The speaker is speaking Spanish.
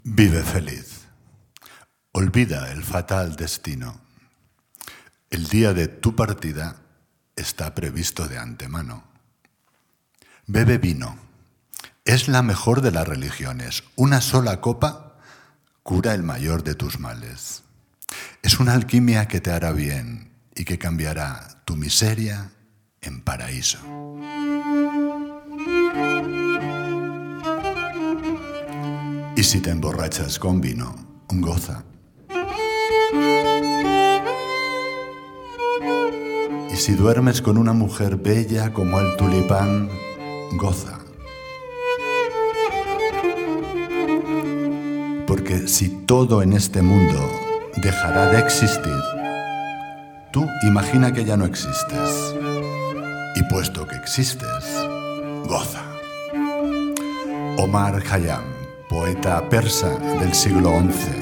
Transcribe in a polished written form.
Vive feliz. Olvida el fatal destino. El día de tu partida está previsto de antemano. Bebe vino. Es la mejor de las religiones. Una sola copa cura el mayor de tus males. Es una alquimia que te hará bien y que cambiará tu miseria en paraíso. Y si te emborrachas con vino, goza. Y si duermes con una mujer bella como el tulipán, goza. Porque si todo en este mundo dejará de existir, tú imagina que ya no existes. Y puesto que existes, goza. Omar Khayyam, poeta persa del siglo XI.